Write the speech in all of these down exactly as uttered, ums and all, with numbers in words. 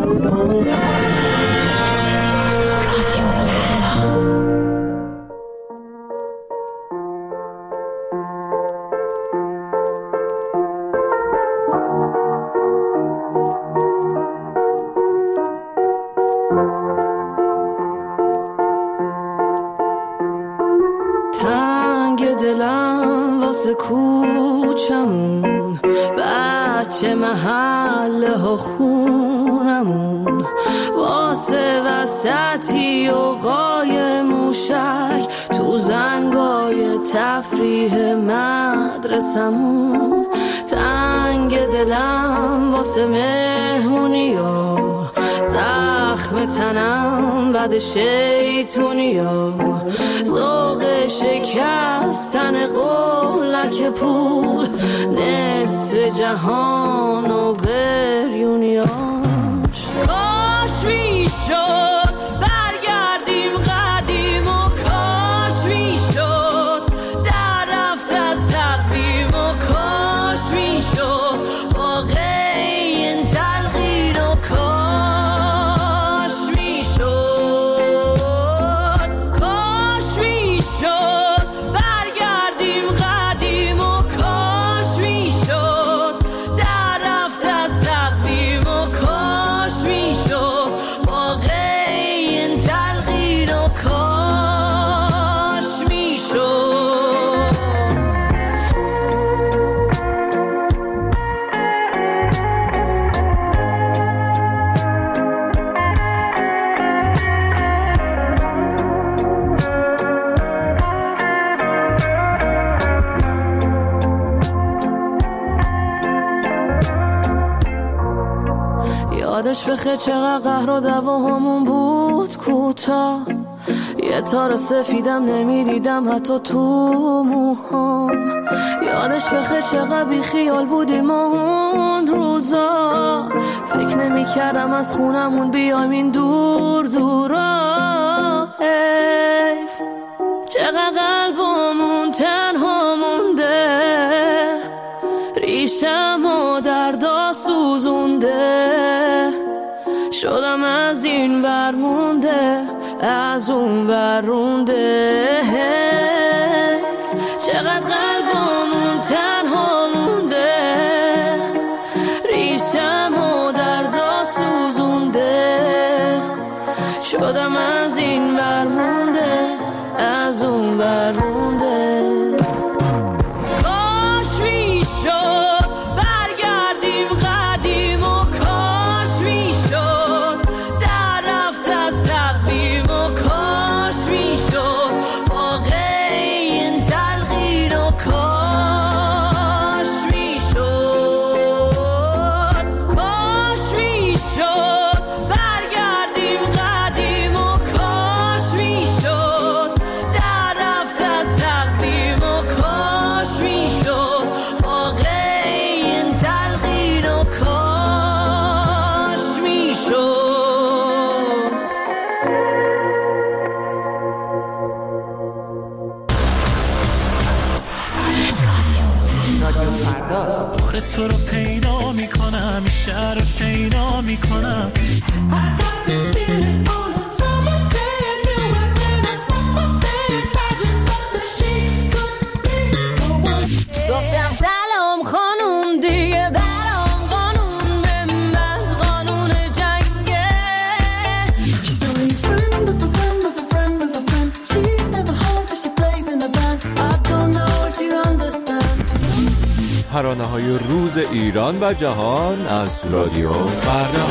تنگ دلم واسه کوچمون، بچه محله ها خونمون، واسه وسطی و قای موشک تو زنگای تفریح مدرسمون. تنگ دلم واسه مهمونی ها، زخم تنم بد شیطونی ها، ذوق شکستن قولک پول، نصف جهان و بریونیاش. کاش میشد برگردیم قدیم و کاش میشد در رفت از تقویم و کاش میشد واقعی این تلقین و کاش میشد. کاش میشد برگردیم قدیم و کاش میشد در رفت از تقویم و کاش میشد واقعی این تلقین و کاش میشد. یادش بخیر چقدر قهر و دعواهامون بود کوتاه، یه تار سفیدم نمیدیدم حتی تو موهام. یادش بخیر چقدر بی خیال بودیم اون روزا، فکر نمی کردم از خونمون بیایم این دور دورا. حیف چقدر قلبمون تنها مونده، ریشم و دردا سوزونده، شدم از این ور مونده از اون ور رونده. چقدر قلبمون تنها مونده، ریشم و دردا سوزونده، شدم از این ور مونده از اون ور رونده. تو رو پیدا میکنم، این شهر رو شیدا میکنم. گفتم سلام خانوم دیگه برام قانون بنداز، قانون جنگه. She's only a friend of a friend of a friend of a friend. She's never home but she plays in a band. I don't know if you understand. ترانه‌های روز ایران و جهان از رادیو فردا.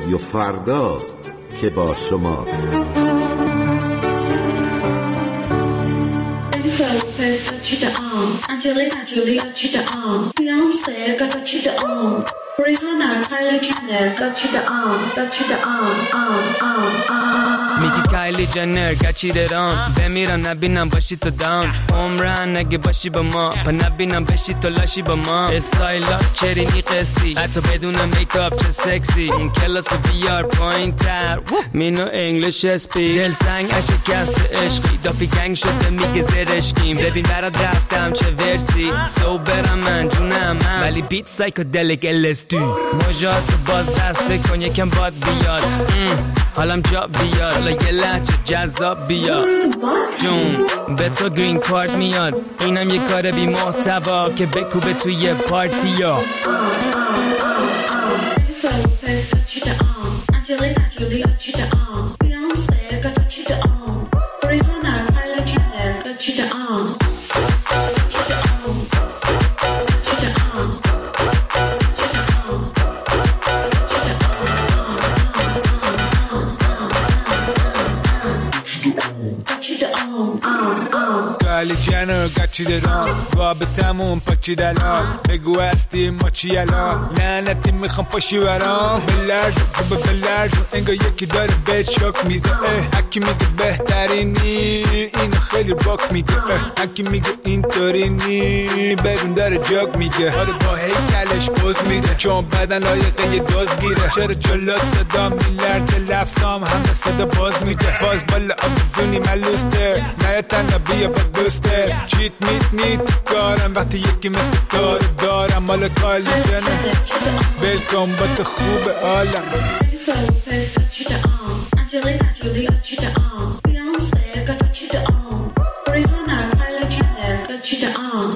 رادیو فرداست که با شماست. Angelina Jolie got you the arm. Beyonce got you the arm. Rihanna, Kylie Jenner got you the arm. Got you the arm, arm, arm, arm. میگی کایلی جنر گچی درام بمیرم نبینم باشی تو داون عمرن اگه باشی با ما پا نبینم بشی تو لاشی با ما استایلات چرینی قسطی حتی بدون میکاپ چه سکسی اون کلاس بیار پایین تر مینو انگلیش اسپیک دل سنگ اشکست عشقی دافی گنگ شده میگه زرشکیم ببین برات رفتم چه ورسی سو برم من جونم من ولی بیت سایکودلیک الستو مجات باز دسته کن یکم باد بیاد حالم جا بیاد حالا یه لحجه جذاب بیاد جون به تو گرین کارت میاد اینم یه کار بی محتوا که بکوبه توی پارتی ها کایلی جنر گچی درام رابطمون پاچی دلار بگو هستی ما چی الان لعنتی میخوام پاشی برام بلرز خوبه بلرز انگار یکی داره بهت شک میده هکی میگه بهترینی اینو خیلی باک میده هکی میگه اینطوری نی بدون داره جاگ میگه آره با هیکلش پوز میده چون بدن لایقه یه دوز گیره چرا جلات صدا میلرزه لفظام همه صدا باز میده باز بالا آبزونی ملوسته نه تنها بیا با دوسته چیت میت نیت کارم وقتی یکی مثل کار دارم مال کایلی جنر بلکن با تو خوب عالم Angelina Jolie got you the arm. Beyonce got you the arm. Rihanna, Kylie Jenner got you the arm.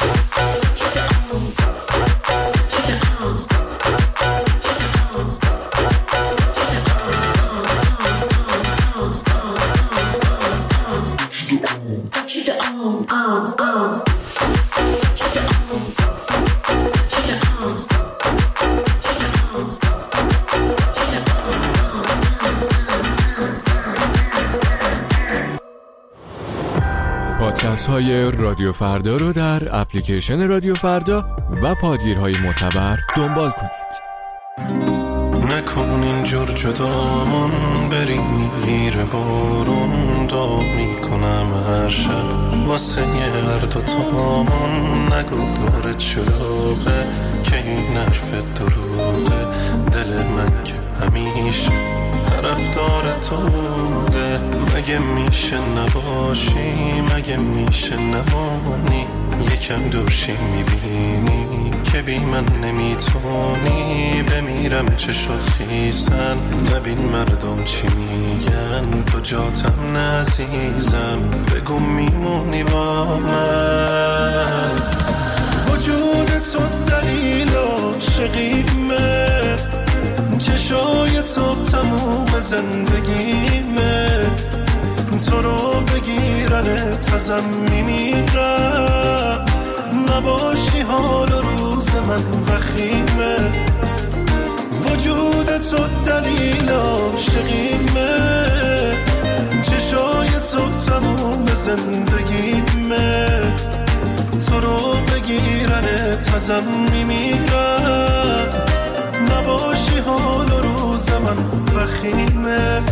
پادکست های رادیو فردا رو در اپلیکیشن رادیو فردا و پادگیرهای معتبر دنبال کنید. نکن اینجور جدامون بریم میگیره بارون دا میکنم هر شب واسه هر دوتامون نگو دورت شلوغه که این حرف دروغه دل من که همیشه طرفدار تو بوده مگه میشه نباشی مگه میشه نمانی یکم دورشی میبینی که بی من نمیتونی بمیرم چه شد خیسن نبین مردم چی میگن تو جاتم نزیزم بگو میمونی با من وجود تو دلیل عاشقیمه چشای تو تموم زندگیمه تو رو بگیرن تازم میمیرم نباشی حال و روز من وخیمه وجود تو دلیل عاشقیمه چشای تو تموم زندگیمه تو رو بگیرن تازم میمیرم نباشی حال و روز من وخیمه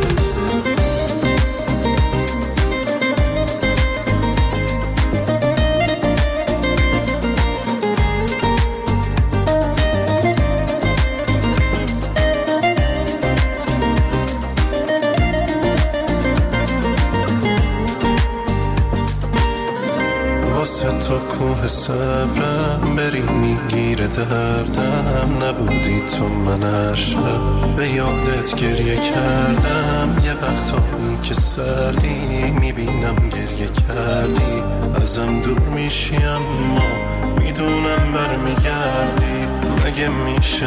واسه تو کوه صبرم بری میگیره دردم نبودی تو من هر شب به یادت گریه کردم یه وقتایی که سردی میبینم گریه کردی ازم دور میشی اما میدونم برمیگردی مگه میشه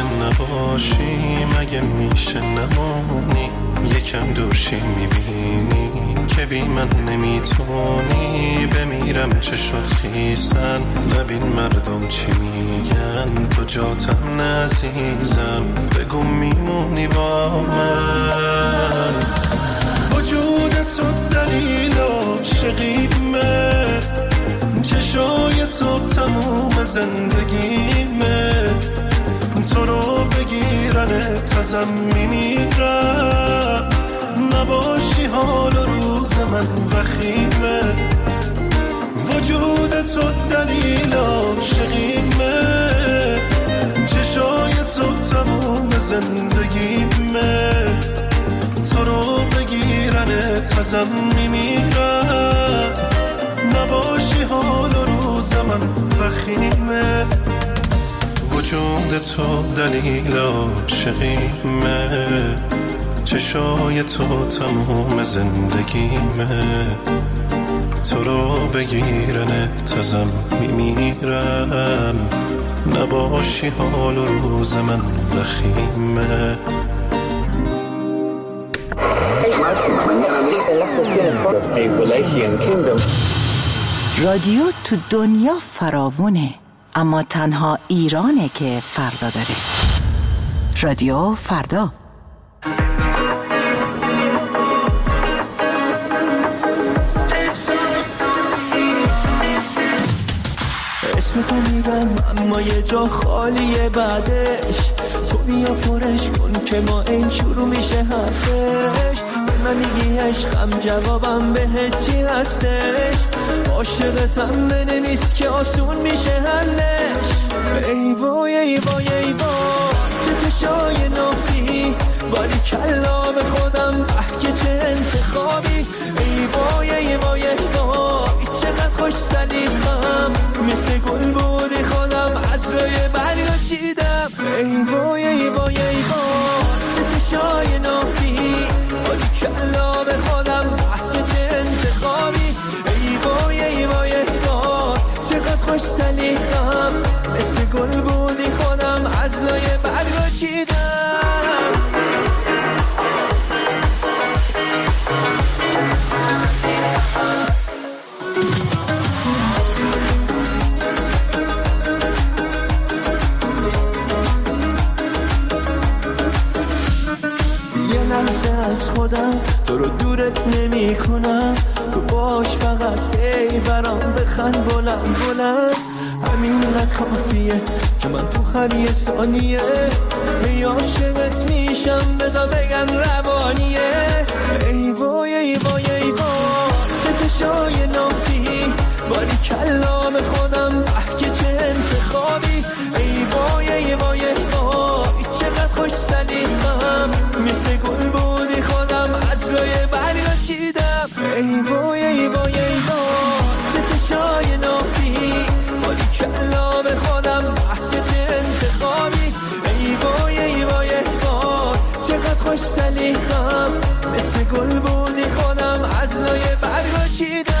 نباشی مگه میشه نمونی یکم دورشی میبینی که بی من نمیتونی بمیرم چه شد خیسن ببین مردم چی میگن تو جاتم نزیزم بگو میمونی با من وجود تو دلیل عاشقیمه چشای تو تموم زندگیمه تو رو بگیرن تازم میمیرم نباشی حال و روز من وخیمه وجود تو دلیل عاشقیمه چشای تو تموم زندگیمه تو رو بگیرن تازم میمیرم نباشی حال و روز من وخیمه وجود تو دلیل عاشقیمه چشای تو تموم زندگیمه تو رو بگیرن تازم میمیرم نباشی حال و روز من وخیمه رادیو تو دنیا فراوونه اما تنها ایرانه که فردا داره. رادیو فردا. اسم تو میگم اما یه جا خالیه بعدش تو بیا پرش کن که ما این شروع میشه حرفش به من میگی عشقم جوابم به چی هستش عاشقتم بنویس که آسون میشه حلش ای وای ای وای ای وای چه چشای ناهی باری کلا به خودم اه که چه انتخابی ای وای ای وای ای وای چقدر خوش سلیقم مثل گل بودی خودم از روی برگا چیدم ای وای ای وای ای وای چه چشای ناهی باری کلا به خودم اه که چه انتخابی ای وای ای وای ای وای چقدر خوش سلیقم مثل گل بودی خودم از روی برگا چیدم از خودم تو رو دورت نمی کنم تو باش فقط ای برام بخند بلند بلند همینقدر کافیه که من تو هر یه ثانیه ای عاشقت میشم بذار بگم روانیه ای وای ای وای ای وای چه چشای ناهی باری کلا به خودم اه که چه انتخابی ای وای ای وای ای وای چقدر خوش سلیقم مثل گل بودی خودم از روی برگا چیدم ای وای ای وای ای وای چه چشای ناهی باری کلا به خودم اه که چه انتخابی ای وای ای وای ای وای چقدر خوش سلیقم مثل گل بودی خودم از روی برگا چیدم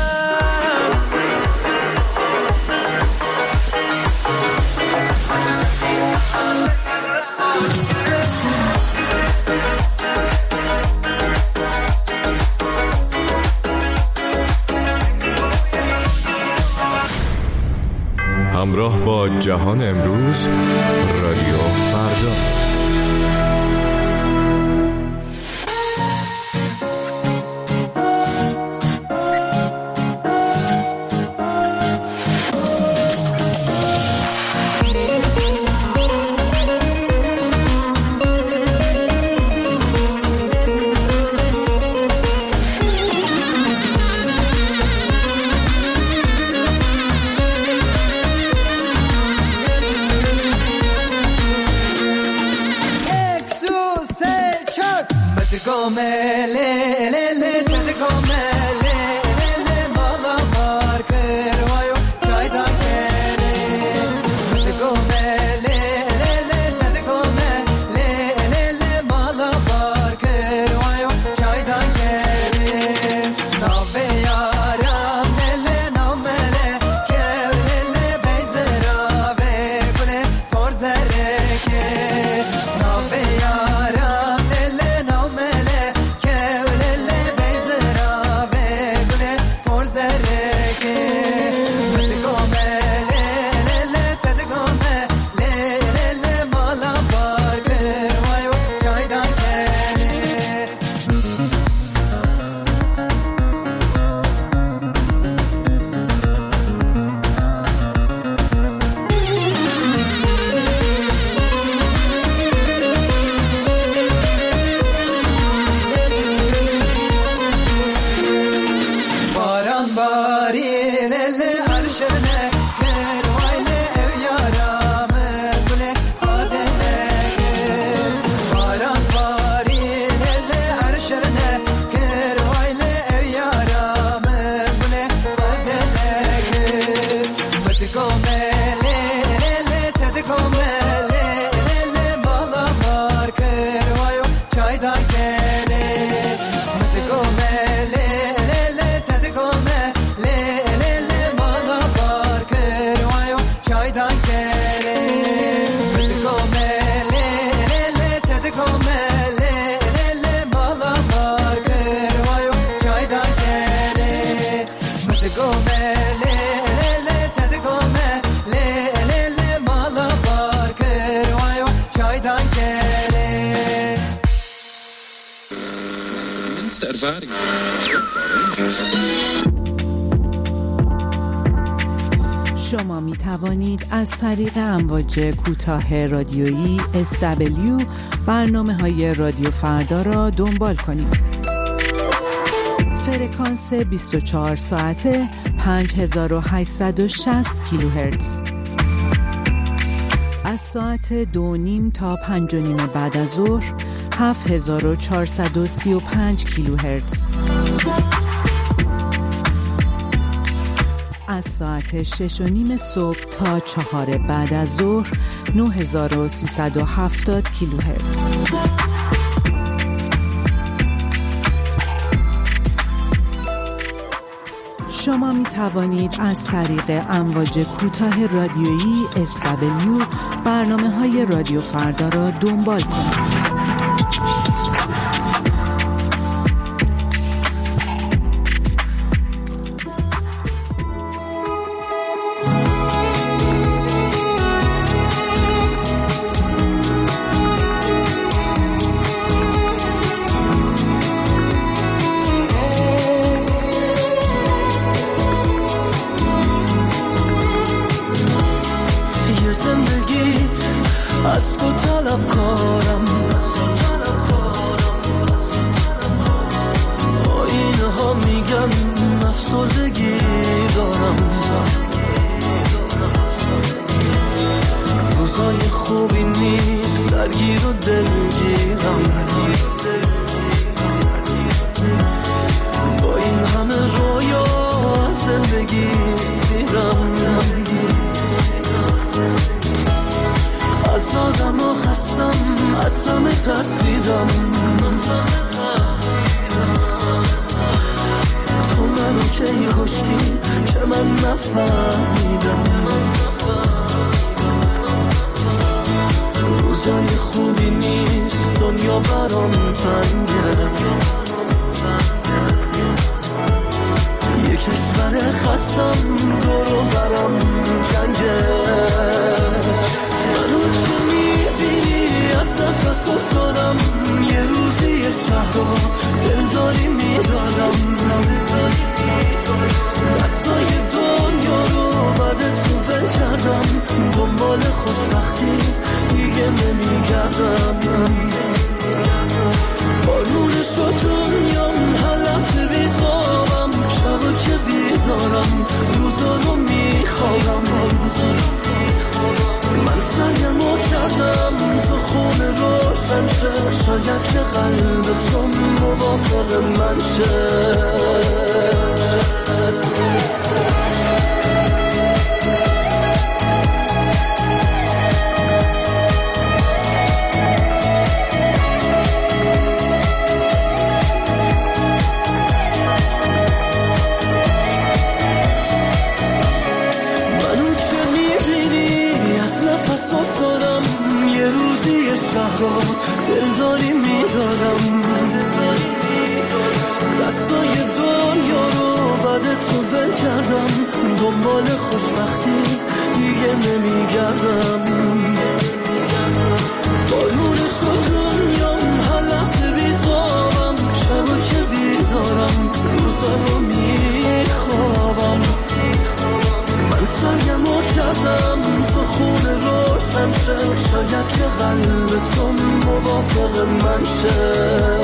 همراه با جهان امروز رادیو فردا. عرشرنه كر وایله او یارم گل خاطره باران باری دل عرشرنه كر وایله او یارم گل خاطره متکومه ل تتکومه ل بالا مار كر وایو چای دان کله متکومه ل تتکومه شما می توانید از طریق امواج کوتاه رادیویی اس دبلیو برنامه های رادیو فردا را دنبال کنید. فرکانس بیست و چهار ساعته پنج هزار و هشتصد و شصت کیلوهرتز. از ساعت دو نیم تا پنج و نیم بعد از ظهر هفت هزار و چهارصد و سی و پنج کیلوهرتز. از ساعت شش و نیم صبح تا چهار بعد از ظهر نه هزار و سیصد و هفتاد کیلوهرتز. شما می توانید از طریق امواج کوتاه رادیویی اس دبلیو برنامه های رادیو فردا را دنبال کنید. از تو طلب کارم آینه ها میگن افسردگی دارم روزای خوبی نیست درگیر و دلگیرم با این همه رویا زندگی سیرم از آدم ها خستم از همه ترسیدم تو منو کی کشتی که من نفهمیدم روزای خوبی نیست دنیا برام تنگه یه کشور خستم دورو برام جنگه منو که میبینی از نفس افتادم یه روزی یه شهر رو دلداری میدادم دستای دنیا رو بعد تو ول کردم دنبال خوشبختی دیگه نمیگردم بارون شد دنیام هر لحظه بیتابم شبا که بیدارم روزا رو میخوابم من سعیمو کردم تو خونه روشن شه شاید که قلب تو موافق من شه دلداری میدادم دستای دنیا رو بعد تو ول کردم دنبال خوشبختی دیگه نمیگردم بارون شد دنیام هر لحظه بیتابم شبا که بیدارم روزا رو میخوابم من سعیمو کردم تو خونه روشن شه شاید که قلب تو موافق من شه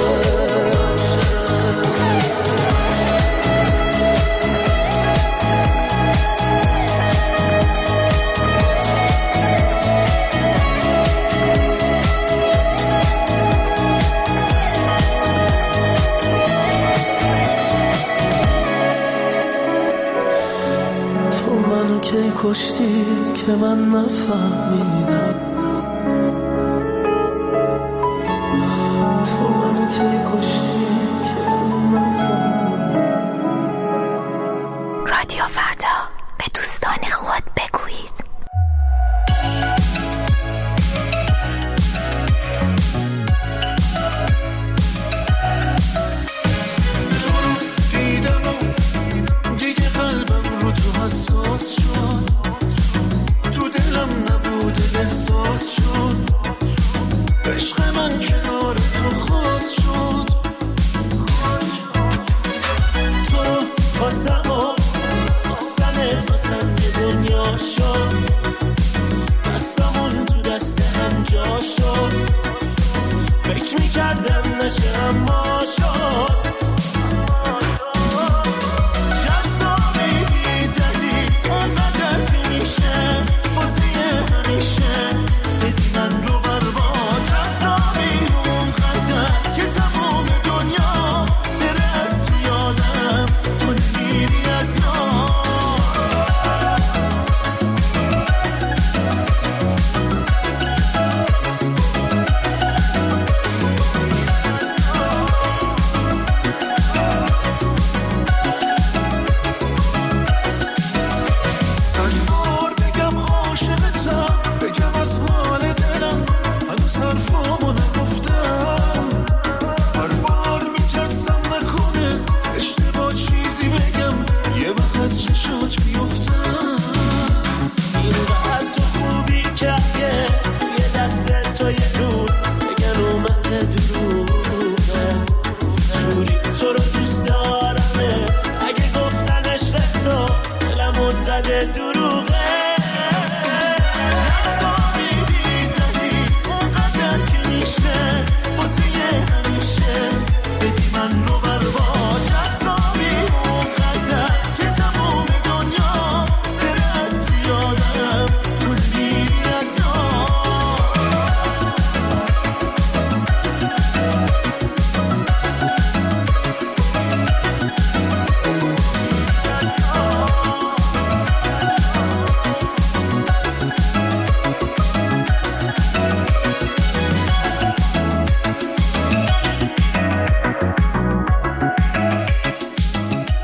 تو منو که کشتی که من نفهمیدم، تو منو که کشتی که من نفهمیدم. رادیو فردا، به دوستان خود بگویید. حساس شد، تو دلم نبود احساس شد، عشق من کنار تو خاص شد. تو رو خواستم و خواستمت واسم یه دنیا شد، دستمون تو دست هم جا شد، فکر میکردم نشه اما شد.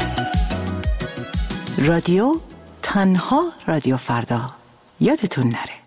رادیو تنها رادیو فردا، یادتون نره.